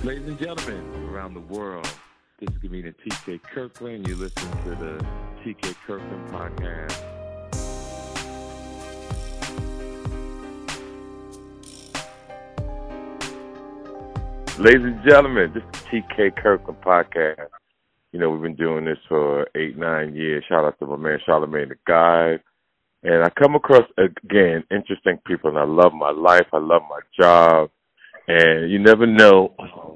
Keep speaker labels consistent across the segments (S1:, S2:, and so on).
S1: Ladies and gentlemen around the world, this is comedian TK Kirkland. You listen to the TK Kirkland podcast. Ladies and gentlemen, this is the TK Kirkland podcast. You know, we've been doing this for 8-9 years. Shout out to my man Charlamagne the God. And I come across, again, interesting people, and I love my life. I love my job. And you never know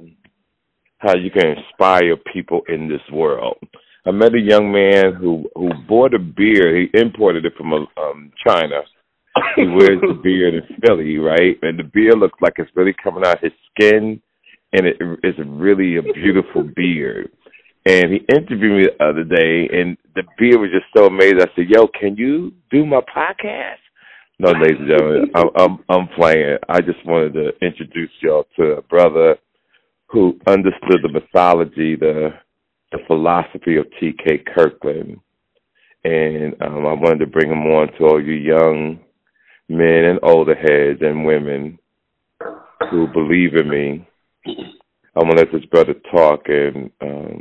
S1: how you can inspire people in this world. I met a young man who bought a beard. He imported it from China. He wears the beard in Philly, right? And the beard looks like it's really coming out his skin, and it's really a beautiful beard. And he interviewed me the other day, and the beard was just so amazing. I said, yo, can you do my podcast? No, ladies and gentlemen, I'm playing. I just wanted to introduce y'all to a brother who understood the mythology, the philosophy of T.K. Kirkland. And I wanted to bring him on to all you young men and older heads and women who believe in me. I want to let this brother talk and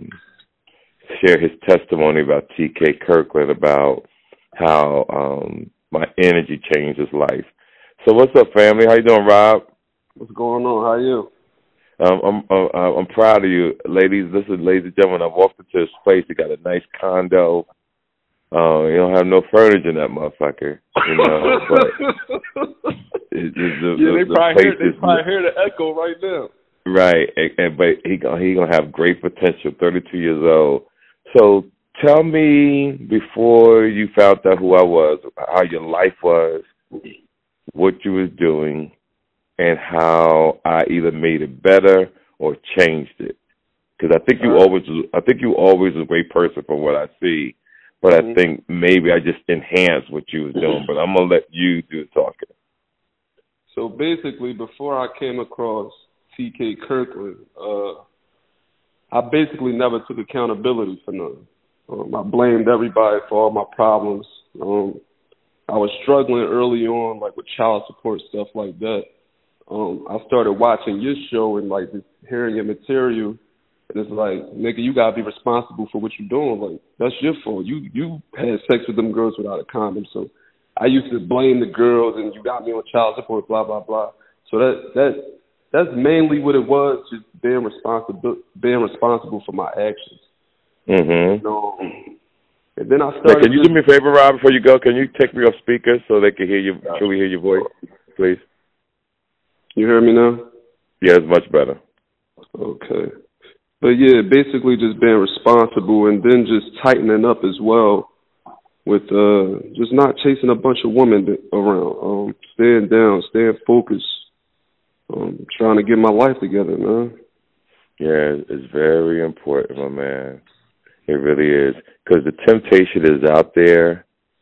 S1: share his testimony about T.K. Kirkland, about how my energy changed his life. So what's up, family? How you doing, Rob?
S2: What's going on? How are you?
S1: I'm proud of you, ladies. Listen, ladies and gentlemen, I walked into his place. He got a nice condo. You don't have no furniture in that motherfucker, you know. But
S2: they probably hear the echo right now.
S1: Right, but he gonna have great potential. 32 years old. So tell me, before you found out who I was, how your life was, what you was doing, and how I either made it better or changed it. Because I think you always a great person from what I see, but I think maybe I just enhanced what you was doing. But I'm gonna let you do the talking.
S2: So basically, before I came across T.K. Kirkland, I basically never took accountability for nothing. I blamed everybody for all my problems. I was struggling early on, like with child support, stuff like that. I started watching your show and like just hearing your material, and it's like, nigga, you gotta be responsible for what you're doing. Like, that's your fault. You had sex with them girls without a condom. So I used to blame the girls, and you got me on child support, blah blah blah. So that's mainly what it was, just being responsible for my actions.
S1: Mm-hmm.
S2: And then I started.
S1: Can you do me a favor, Rob, before you go? Can you take me off speaker so they can hear you? Can we hear your voice, please?
S2: You hear me now?
S1: Yeah, it's much better.
S2: Okay. But yeah, basically just being responsible, and then just tightening up as well with just not chasing a bunch of women around, staying down, staying focused, trying to get my life together, man. Yeah,
S1: it's very important, my man. It really is, because the temptation is out there,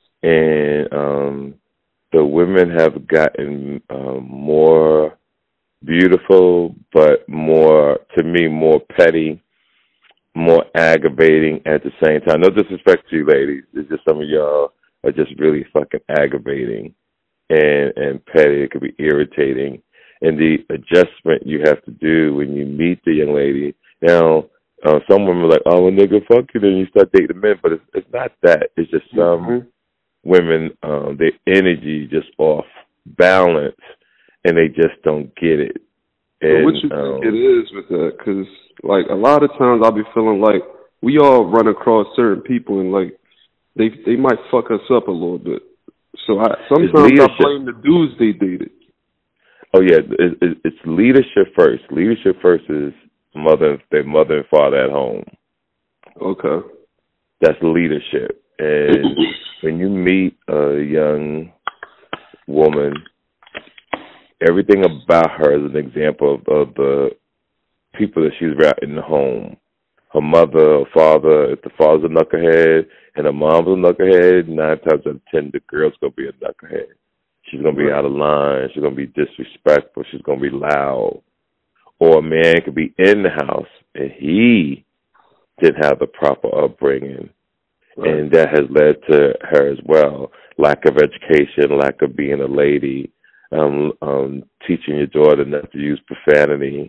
S1: and the women have gotten more beautiful, but more, to me, more petty, more aggravating at the same time. No disrespect to you ladies. It's just some of y'all are just really fucking aggravating and petty. It could be irritating. And the adjustment you have to do when you meet the young lady. Now, some women are like, oh, well, nigga, fuck you, then you start dating men. But it's not that. It's just some women, their energy just off balance, and they just don't get it. And,
S2: what you think it is with that? Because, like, a lot of times I'll be feeling like we all run across certain people, and, like, they might fuck us up a little bit. So sometimes I blame the dudes they dated.
S1: Oh, yeah, it's leadership first. Leadership first is their mother and father at home.
S2: Okay.
S1: That's leadership. And when you meet a young woman, everything about her is an example of the people that she's around in the home. Her mother, her father, if the father's a knucklehead and her mom's a knucklehead, 9 times out of 10, the girl's going to be a knucklehead. She's going to be out of line. She's going to be disrespectful. She's going to be loud. Or a man could be in the house and he didn't have the proper upbringing. Right. And that has led to her as well. Lack of education, lack of being a lady, teaching your daughter not to use profanity,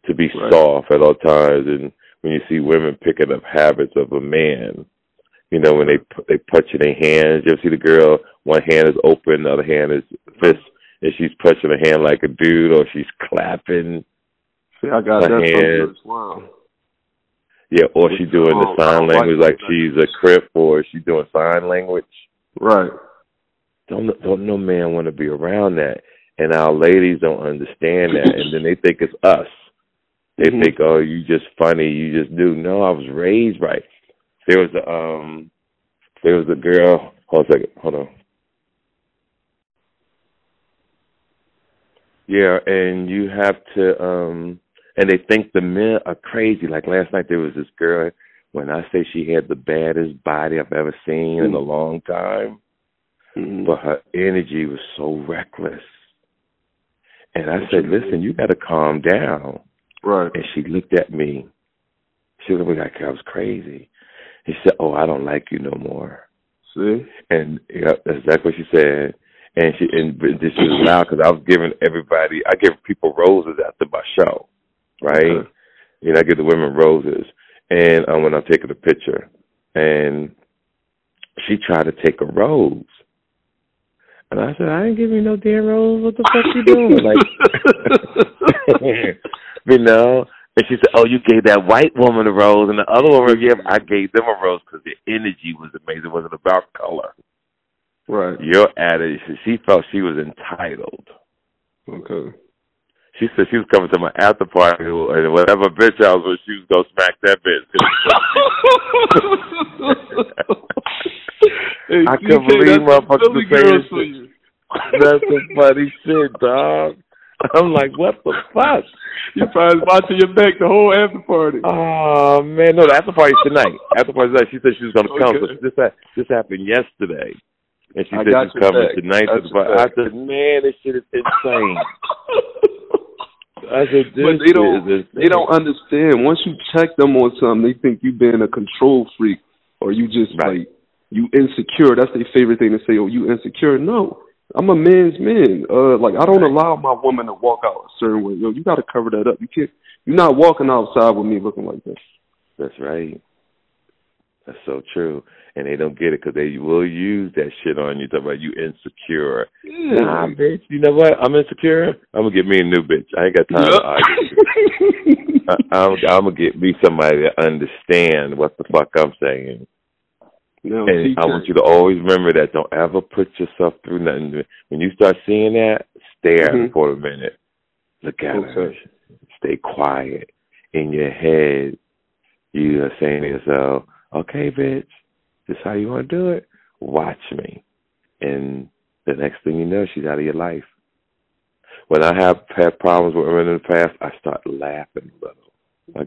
S1: to be soft at all times. And when you see women picking up habits of a man, you know, when they punching their hands, you ever see the girl, one hand is open, the other hand is fist, and she's punching her hand like a dude, or she's clapping.
S2: See, I got that from as well.
S1: Yeah, or she's doing the sign language like she's a Crip, or she's doing sign language.
S2: Right.
S1: Don't no man want to be around that. And our ladies don't understand that, and then they think it's us. They think, oh, you just funny, you just do. No, I was raised right. There was a girl. Hold on a second. Hold on. Yeah, and you have to, and they think the men are crazy. Like last night, there was this girl. When I say she had the baddest body I've ever seen in a long time, but her energy was so reckless. And I said, listen, you got to calm down.
S2: Right.
S1: And she looked at me. She looked at me like I was crazy. He said, oh, I don't like you no more.
S2: See?
S1: And yeah, that's exactly what she said. And this is loud because I was giving everybody, I give people roses after my show, right?
S2: Okay.
S1: You know, I give the women roses. And when I'm taking a picture. And she tried to take a rose. And I said, I ain't giving you no damn rose. What the fuck you doing? Like, you know? And she said, oh, you gave that white woman a rose. And the other woman, yeah, I gave them a rose because their energy was amazing. It wasn't about color.
S2: Right.
S1: Your attitude, she felt she was entitled.
S2: Okay.
S1: She said she was coming to my after party, and whatever bitch I was with, she was going to smack that bitch.
S2: Hey,
S1: I couldn't believe motherfuckers could say this shit. That's some funny shit, dog. I'm like, what the fuck?
S2: You probably watching your back the whole after party.
S1: Oh, man. No, the after party's tonight. After party's tonight. She said she was going to come. So this happened yesterday. And she said she's coming tonight to the party. I said, man, this shit is insane. I said,
S2: but they don't understand. Once you check them on something, they think you being a control freak or you just like you insecure. That's their favorite thing to say. Oh, you insecure? No, I'm a man's man. Like I don't allow my woman to walk out a certain way. Yo, you got to cover that up. You can't. You're not walking outside with me looking like this.
S1: That's right. That's so true. And they don't get it because they will use that shit on you. Talk about you insecure. Yeah. Nah, bitch. You know what? I'm insecure. I'm going to get me a new bitch. I ain't got time to argue. I'm going to get me somebody that understand what the fuck I'm saying. No, and I want you to always remember that. Don't ever put yourself through nothing. When you start seeing that, stare at it for a minute. Look at her. Stay quiet. In your head, you are saying to yourself, okay, bitch, this is how you want to do it? Watch me. And the next thing you know, she's out of your life. When I have had problems with women in the past, I start laughing a little. I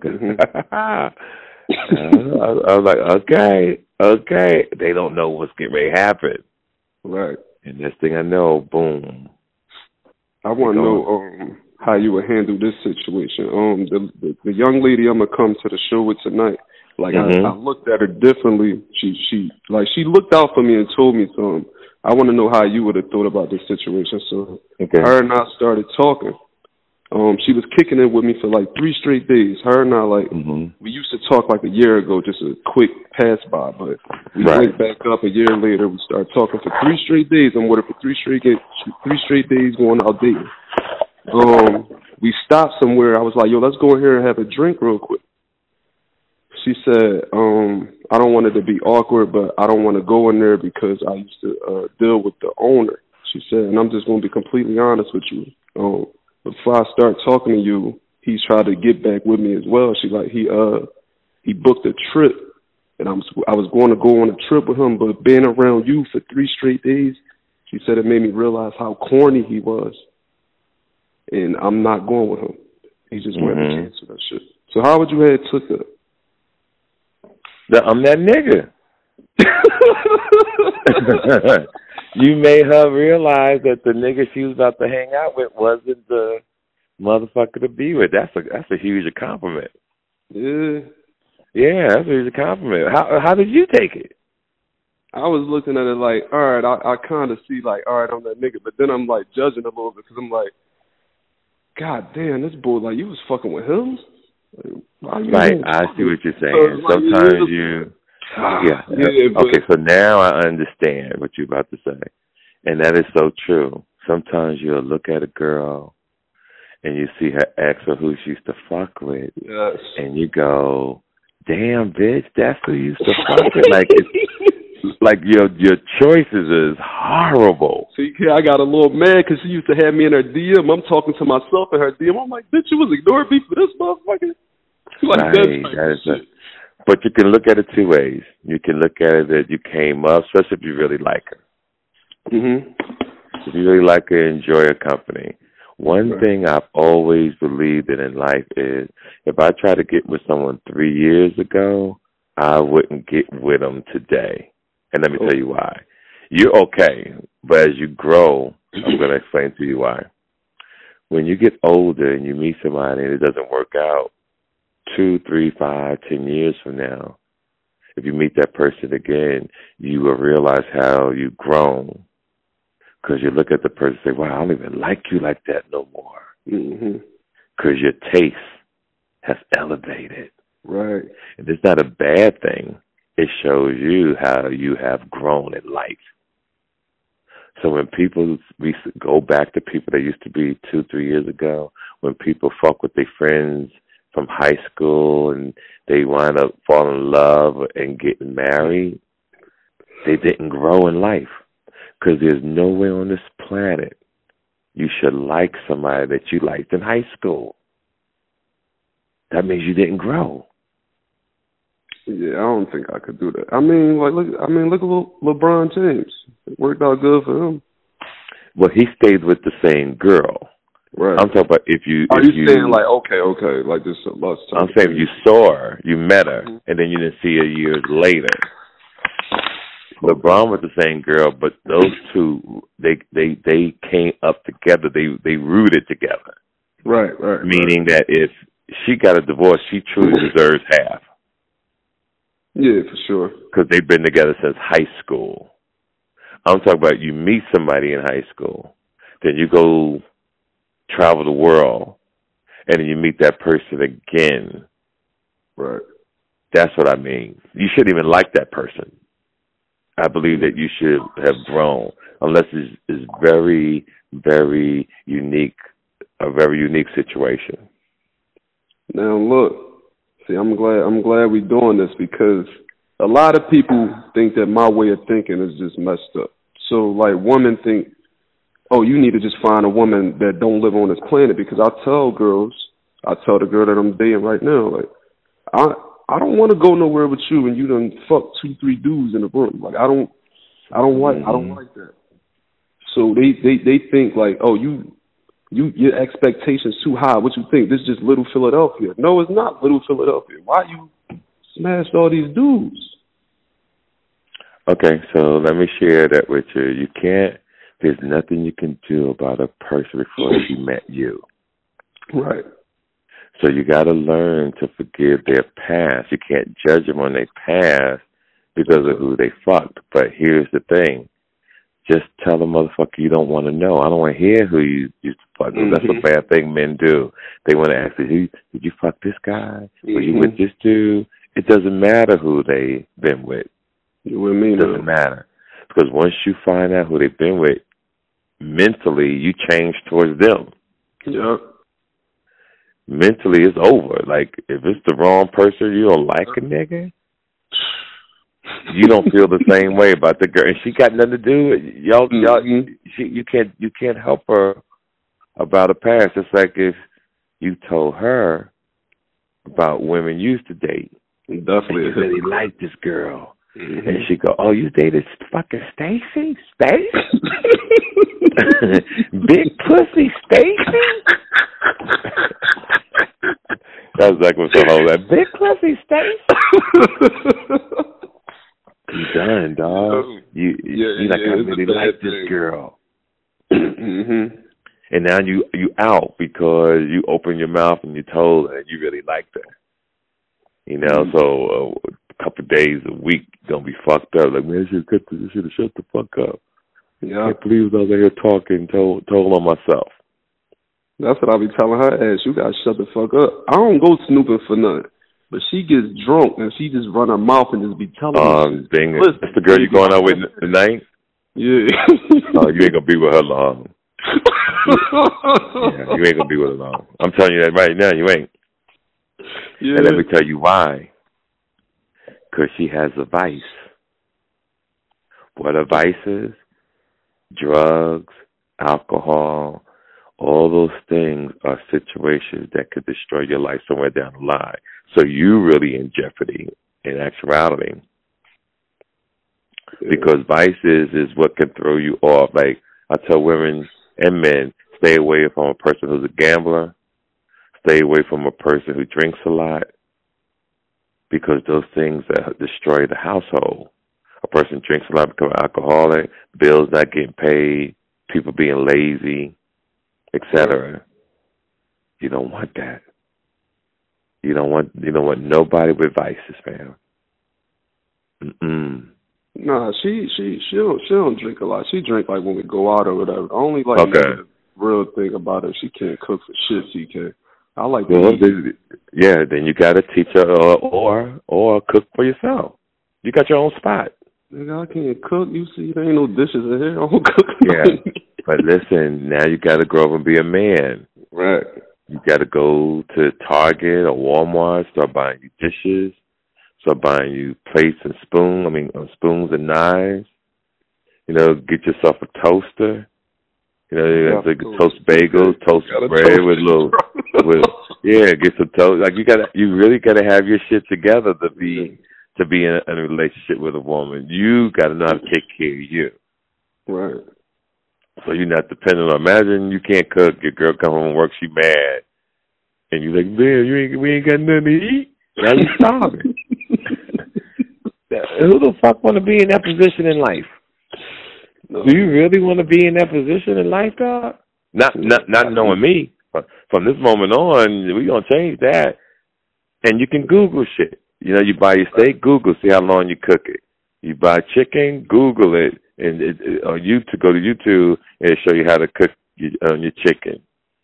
S1: was like, okay. They don't know what's getting ready to happen.
S2: Right.
S1: And next thing I know, boom.
S2: I want to know how you would handle this situation. The young lady I'm going to come to the show with tonight, like I looked at her differently. She looked out for me and told me something. I want to know how you would have thought about this situation. So her and I started talking. She was kicking it with me for like 3 straight days. Her and I, we used to talk like a year ago, just a quick pass by, but we went back up a year later. We started talking for 3 straight days. I'm with her for 3 straight days going out dating. We stopped somewhere. I was like, yo, let's go in here and have a drink real quick. She said, I don't want it to be awkward, but I don't want to go in there because I used to deal with the owner. She said, and I'm just going to be completely honest with you. Before I start talking to you, he's tried to get back with me as well. She like he booked a trip, and I was going to go on a trip with him, but being around you for 3 straight days, she said it made me realize how corny he was, and I'm not going with him. He just wanted to cancel that shit. So how would you have took that?
S1: I'm that nigga. You made her realize that the nigga she was about to hang out with wasn't the motherfucker to be with. That's a huge compliment.
S2: Yeah.
S1: Yeah, that's a huge compliment. How did you take it?
S2: I was looking at it like, all right, I kind of see like, all right, I'm that nigga, but then I'm like judging a little bit because I'm like, God damn, this boy, like, you was fucking with him? Like, why you
S1: Right, I see what you're saying. Sometimes you, okay, so now I understand what you're about to say. And that is so true. Sometimes you'll look at a girl and you see her ex or who she used to fuck with, and you go, damn, bitch, that's who you used to fuck with. Like, it's, like your choices is horrible.
S2: See, I got a little mad because she used to have me in her DM. I'm talking to myself in her DM. I'm like, bitch, you was ignoring me for this motherfucker? Like,
S1: right, but you can look at it two ways. You can look at it that you came up, especially if you really like her.
S2: Mm-hmm.
S1: If you really like her, enjoy her company. One thing I've always believed in life is if I try to get with someone 3 years ago, I wouldn't get with them today. And let me tell you why. You're okay, but as you grow, I'm going to explain to you why. When you get older and you meet somebody and it doesn't work out, 2, 3, 5, 10 years from now, if you meet that person again, you will realize how you've grown. Because you look at the person and say, wow, I don't even like you like that no more. Because your taste has elevated.
S2: Right.
S1: And it's not a bad thing. It shows you how you have grown in life. So when we go back to people that used to be 2, 3 years ago, when people fuck with their friends from high school and they wind up falling in love and getting married, they didn't grow in life. Because there's no way on this planet you should like somebody that you liked in high school. That means you didn't grow.
S2: Yeah, I don't think I could do that. I mean, look at LeBron James. It worked out good for him.
S1: Well, he stayed with the same girl.
S2: Right.
S1: I'm talking about if you
S2: saying like okay, like this lust?
S1: I'm saying you saw her, you met her, and then you didn't see her years later. LeBron was the same girl, but those two, they came up together. They rooted together.
S2: Right.
S1: Meaning that if she got a divorce, she truly deserves half.
S2: Yeah, for sure.
S1: Because they've been together since high school. I'm talking about you meet somebody in high school, then you go travel the world, and then you meet that person again.
S2: Right.
S1: That's what I mean. You shouldn't even like that person. I believe that you should have grown, unless it's very, very unique, a very unique situation.
S2: Now look, see, I'm glad we're doing this because a lot of people think that my way of thinking is just messed up. So like women think, oh, you need to just find a woman that don't live on this planet, because I tell the girl that I'm dating right now, like I don't want to go nowhere with you and you done fuck 2, 3 dudes in the room. Like I don't like that. So they think like, oh, your expectations too high. What you think? This is just Little Philadelphia. No, it's not Little Philadelphia. Why you smashed all these dudes?
S1: Okay, so let me share that with you. There's nothing you can do about a person before she met you.
S2: Right.
S1: So you got to learn to forgive their past. You can't judge them on their past because of who they fucked. But here's the thing. Just tell the motherfucker you don't want to know. I don't want to hear who you used to fuck with. That's a bad thing men do. They want to ask you, did you fuck this guy? Were you with this dude? It doesn't matter who they've been with. It doesn't matter. Because once you find out who they've been with, mentally you change towards them.
S2: Yep.
S1: Mentally, it's over. Like, if it's the wrong person, you don't like a nigga, you don't feel the same way about the girl. And she got nothing to do with y'all. You can't help her about her past. It's like if you told her about women you used to date.
S2: Definitely.
S1: And you really like this girl. And she go, oh, you dated fucking Stacy? Big pussy Stacy? That was like what's the whole that big pussy Stacy? You done, dog. You like, I really like this girl. And now you out because you opened your mouth and you told her you really liked her. You know, so a couple of days, a week, gonna be fucked up. Like, man, I should have shut the fuck up. Yeah. I can't believe I was out here talking, told on myself.
S2: That's what I be telling her ass. You gotta shut the fuck up. I don't go snooping for nothing. But she gets drunk and she just run her mouth and just be telling me.
S1: Dang it. That's the girl you going out with tonight?
S2: Yeah.
S1: Oh, you ain't gonna be with her long. Yeah, you ain't gonna be with her long. I'm telling you that right now, you ain't. Yeah. And let me tell you why. Because she has a vice. What a vice is? Drugs, alcohol, all those things are situations that could destroy your life somewhere down the line. So you really in jeopardy in actuality. Yeah. Because vices is what can throw you off. Like I tell women and men, stay away from a person who's a gambler. Stay away from a person who drinks a lot. Because those things that destroy the household. A person drinks a lot, become alcoholic, bills not getting paid, people being lazy, etc. You don't want that. You don't want nobody with vices, fam.
S2: Nah, she don't drink a lot. She drink like when we go out or whatever. The only real thing about her, she can't cook for shit. She can. I like that.
S1: Yeah, then you got to teach her or cook for yourself. You got your own spot.
S2: Nigga, I can't cook. You see, there ain't no dishes in here. I don't cook.
S1: Yeah, but listen, now you got to grow up and be a man.
S2: Right.
S1: You got to go to Target or Walmart, start buying you dishes, start buying you plates and spoons and knives. You know, get yourself a toaster. You know, you have to toast bagels, toast bread with get some toast. Like you really gotta have your shit together to be in a relationship with a woman. You gotta know how to take care of you.
S2: Right.
S1: So you're not dependent on. Imagine you can't cook. Your girl come home from work, she mad, and you like, man, we ain't got nothing to eat. Now you starving. Who the fuck want to be in that position in life? No. Do you really want to be in that position in life, dog? Not knowing me. From this moment on, we gonna change that. And you can Google shit. You know, you buy your steak, Google, see how long you cook it. You buy chicken, Google it, and go to YouTube and it'll show you how to cook your chicken.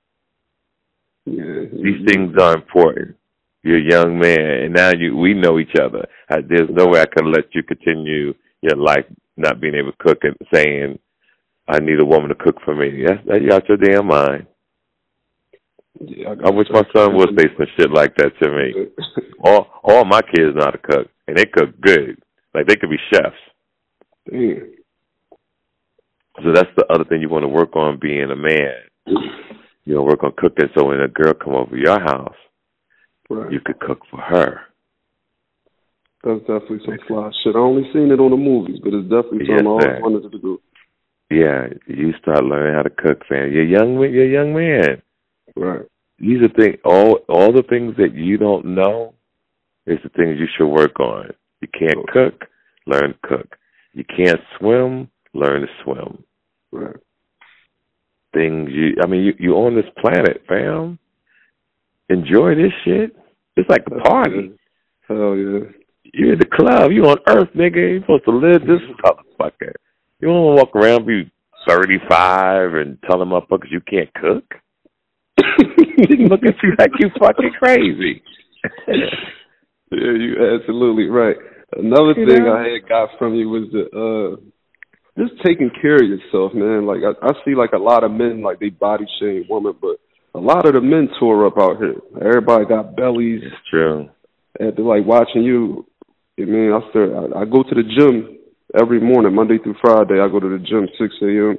S2: Yeah,
S1: these things are important. You're a young man, and now we know each other. There's no way I can let you continue your life not being able to cook and saying, I need a woman to cook for me. That's out your damn mind. Yeah, I wish my son would say some shit like that to me. all my kids know how to cook, and they cook good. Like, they could be chefs.
S2: Damn.
S1: So that's the other thing you want to work on, being a man. You know, work on cooking, so when a girl come over your house, right, you could cook for her.
S2: That's definitely some fly shit. I only seen it on the movies, but it's definitely something I always wanted to do.
S1: Yeah, you start learning how to cook, fam. You're a young man.
S2: Right.
S1: These are things. All the things that you don't know is the things you should work on. You can't cook, learn to cook. You can't swim, learn to swim.
S2: Right.
S1: Things you on this planet, fam. Enjoy this shit. It's like a party.
S2: Hell yeah.
S1: You're in the club. You on Earth, nigga. You're supposed to live this motherfucker. You don't want to walk around be 35 and tell them motherfuckers you can't cook. Look at you like you fucking crazy.
S2: Yeah, you absolutely right. Another thing I had got from you was just taking care of yourself, man. Like I see like a lot of men, like they body shame women, but a lot of the men tore up out here. Everybody got bellies.
S1: It's true.
S2: And they're like watching you. I mean, I go to the gym every morning, Monday through Friday. I go to the gym 6 a.m.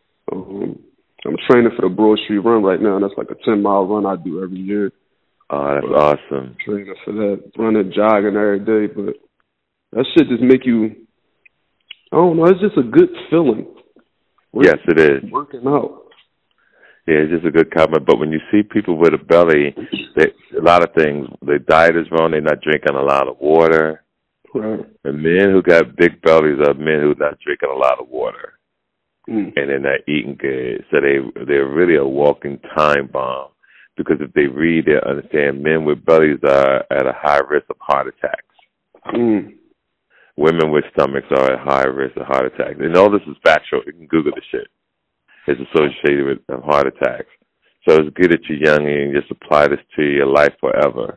S2: I'm training for the Broad Street Run right now, and that's like a 10-mile run I do every year.
S1: Oh, that's awesome.
S2: Training for that, running, jogging every day, but that shit just make you, I don't know, it's just a good feeling.
S1: Yes, it is.
S2: Working out.
S1: Yeah, it's just a good comment. But when you see people with a belly, a lot of things, their diet is wrong. They're not drinking a lot of water.
S2: Right.
S1: And men who got big bellies are men who are not drinking a lot of water. And they're not eating good. So they're really a walking time bomb. Because if they read, they understand men with bellies are at a high risk of heart attacks. Women with stomachs are at high risk of heart attacks. And all this is factual. You can Google the shit. It's associated with heart attacks. So it's good that you're young and just apply this to your life forever.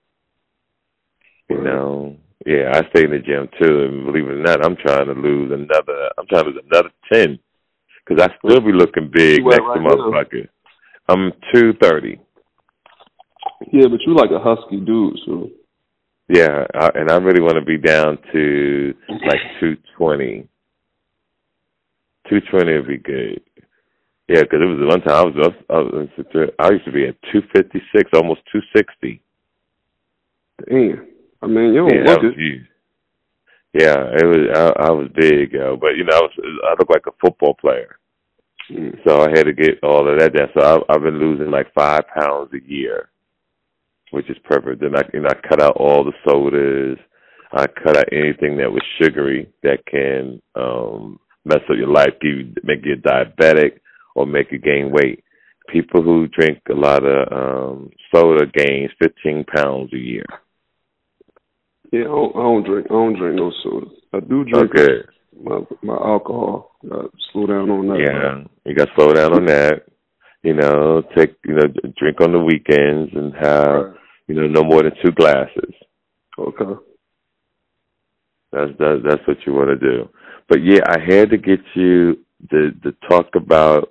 S1: You know, yeah, I stay in the gym too, and believe it or not, I'm trying to lose another 10, because I still be looking big next to my bucket. I'm 230.
S2: Yeah, but you like a husky dude, so.
S1: Yeah, and I really want to be down to like 220. 220 would be good. Yeah, because it was one time I used to be at 256, almost 260.
S2: Damn. I mean, you don't look it.
S1: Yeah, it was. I was big, but you know, I look like a football player, so I had to get all of that down. So I've been losing like 5 pounds a year, which is perfect. Then I cut out all the sodas. I cut out anything that was sugary that can mess up your life, make you diabetic, or make you gain weight. People who drink a lot of soda gains 15 pounds a year.
S2: Yeah, I don't drink no soda. I do drink my alcohol. Slow down on that.
S1: Yeah, you got to slow down on that. You know, drink on the weekends and have no more than 2 glasses.
S2: Okay.
S1: That's what you want to do. But yeah, I had to get you to talk about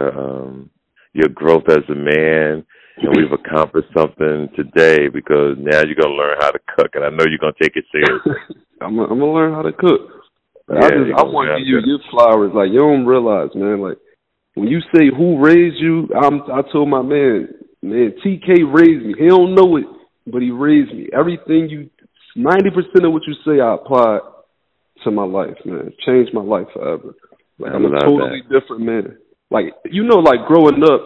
S1: your growth as a man. And we've accomplished something today, because now you're going to learn how to cook. And I know you're going to take it seriously.
S2: I'm going to learn how to cook.
S1: Yeah,
S2: I want to give you your flowers. Like, you don't realize, man. Like, when you say who raised you, I told my man, TK raised me. He don't know it, but he raised me. 90% of what you say, I applied to my life, man. Changed my life forever. Like, I'm a totally different man. Like, like growing up,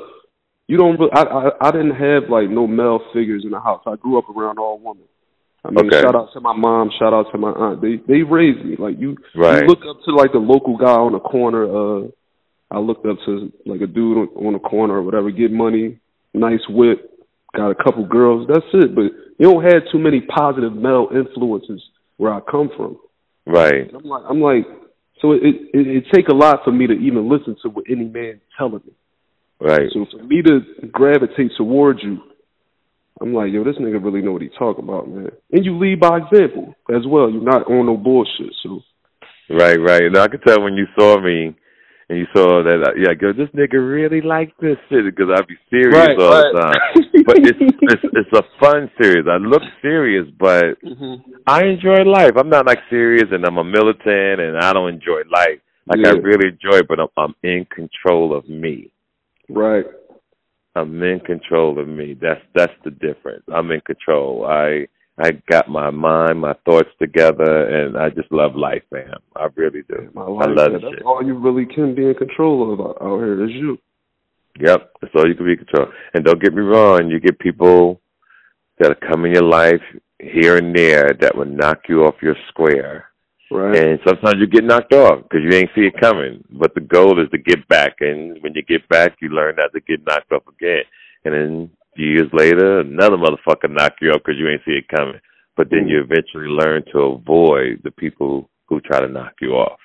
S2: I didn't have like no male figures in the house. I grew up around all women. I mean, shout out to my mom, shout out to my aunt. They raised me. Like you look up to like the local guy on the corner. I looked up to like a dude on the corner or whatever. Get money, nice whip, got a couple girls. That's it. But you don't have too many positive male influences where I come from.
S1: Right.
S2: And I'm like, so it take a lot for me to even listen to what any man telling me.
S1: Right.
S2: So for me to gravitate towards you, I'm like, yo, this nigga really know what he talking about, man. And you lead by example as well. You're not on no bullshit. So.
S1: Right. Now, I could tell when you saw me and you saw that, yo, this nigga really like this shit, because I be serious all the time. But it's a fun series. I look serious, but I enjoy life. I'm not like serious and I'm a militant and I don't enjoy life. Like I really enjoy it, but I'm in control of me.
S2: Right.
S1: I'm in control of me. That's the difference. I'm in control. I got my mind, my thoughts together, and I just love life, man. I really do. I love it.
S2: That's all you really can be in control of out here is you.
S1: Yep, that's all you can be in control. And don't get me wrong, you get people that come in your life here and there that will knock you off your square.
S2: Right.
S1: And sometimes you get knocked off because you ain't see it coming. But the goal is to get back. And when you get back, you learn not to get knocked off again. And then years later, another motherfucker knock you off because you ain't see it coming. But then you eventually learn to avoid the people who try to knock you off.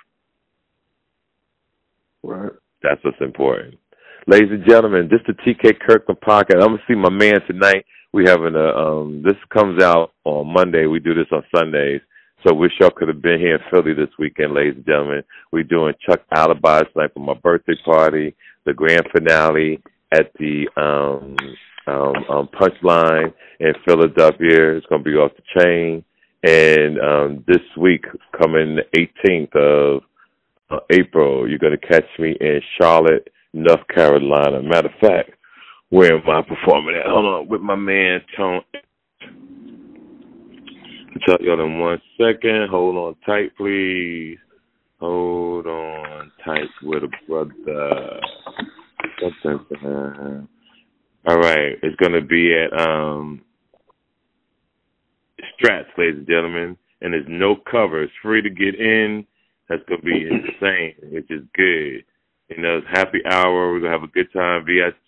S2: Right.
S1: That's what's important. Ladies and gentlemen, this is the TK Kirkland podcast. I'm going to see my man tonight. We having this comes out on Monday. We do this on Sundays. So wish y'all could have been here in Philly this weekend, ladies and gentlemen. We're doing Chuck Alibi tonight for my birthday party, the grand finale at the Punchline in Philadelphia. It's going to be off the chain. And this week, coming the 18th of April, you're going to catch me in Charlotte, North Carolina. Matter of fact, where am I performing at? Hold on, with my man, Tone. I'll tell y'all in 1 second. Hold on tight, please. Hold on tight with a brother. All right. It's going to be at Strats, ladies and gentlemen. And there's no cover. It's free to get in. That's going to be insane, which is good. You know, it's happy hour. We're going to have a good time.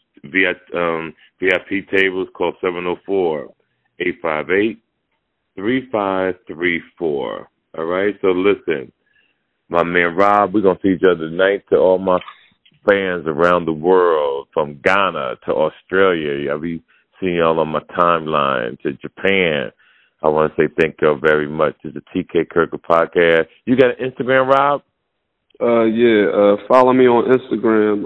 S1: VIP tables called 704-858. 3534. All right. So listen, my man Rob, we're gonna see each other tonight. To all my fans around the world, from Ghana to Australia. I'll be seeing y'all on my timeline, to Japan. I want to say thank you very much. This is the TK Kirkland podcast. You got an Instagram, Rob?
S2: Follow me on Instagram,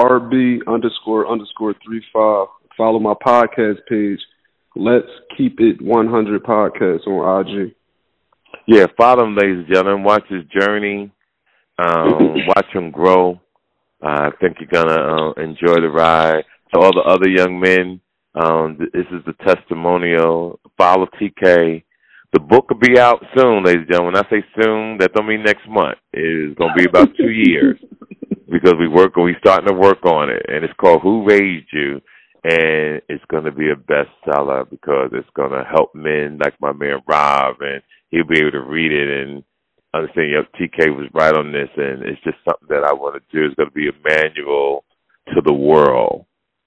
S2: RB__35. Follow my podcast page, Let's Keep It 100 Podcast on IG.
S1: Yeah, follow him, ladies and gentlemen. Watch his journey. Watch him grow. I think you're going to enjoy the ride. To all the other young men, this is the testimonial. Follow TK. The book will be out soon, ladies and gentlemen. When I say soon, that don't mean next month. It's going to be about 2 years because we starting to work on it. And it's called Who Raised You? And it's going to be a bestseller because it's going to help men like my man Rob, and he'll be able to read it and understand, TK was right on this, and it's just something that I want to do. It's going to be a manual to the world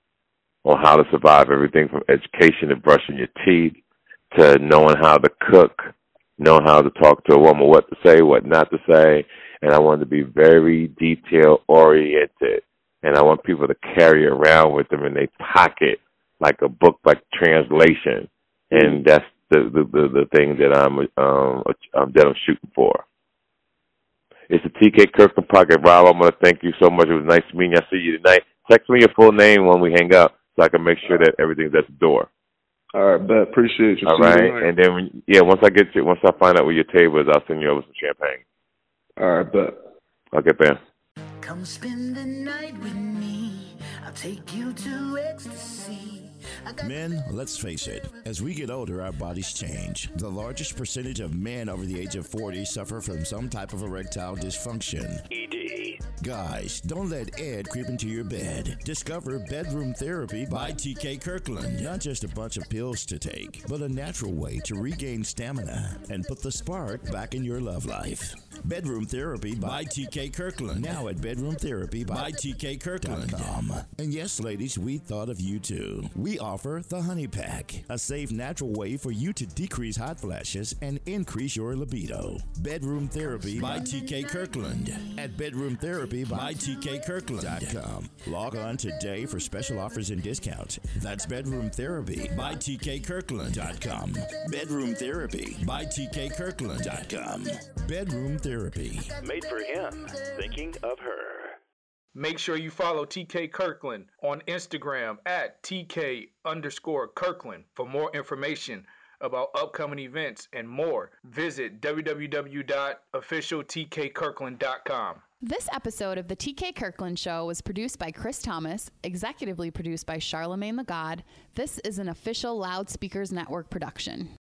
S1: on how to survive everything from education to brushing your teeth to knowing how to cook, knowing how to talk to a woman, what to say, what not to say. And I want to be very detail-oriented, and I want people to carry it around with them in their pocket like a book, like translation. And that's the thing that I'm shooting for. It's the TK Kirkland Podcast. Rob, I'm going to thank you so much. It was nice meeting you. I see you tonight. Text me your full name when we hang up so I can make sure that everything's at the door.
S2: All right, bet. Appreciate you.
S1: All right. And then, once I find out where your table is, I'll send you over some champagne.
S2: All right, bet.
S1: Okay, Ben.
S3: Come spend the night with me. I'll take you to ecstasy.
S4: Men, let's face it, as we get older, our bodies change. The largest percentage of men over the age of 40 suffer from some type of erectile dysfunction. ED. Guys, don't let Ed creep into your bed. Discover Bedroom Therapy by TK Kirkland. Not just a bunch of pills to take, but a natural way to regain stamina and put the spark back in your love life. Bedroom Therapy by TK Kirkland. Now at Bedroomtherapy by TKKirkland.com. And yes, ladies, we thought of you too. We offer the Honey Pack, a safe, natural way for you to decrease hot flashes and increase your libido. Bedroom Therapy by TK Kirkland at Bedroomtherapy by TKKirkland.com. Log on today for special offers and discounts. That's Bedroom Therapy by TKKirkland.com. Bedroom Therapy by TKKirkland.com. Bedroom Therapy.
S5: Made for him, thinking of her.
S6: Make sure you follow TK Kirkland on Instagram at TK_Kirkland. For more information about upcoming events and more, visit www.officialtkkirkland.com.
S7: This episode of the TK Kirkland Show was produced by Chris Thomas, executively produced by Charlemagne the God. This is an official Loudspeakers Network production.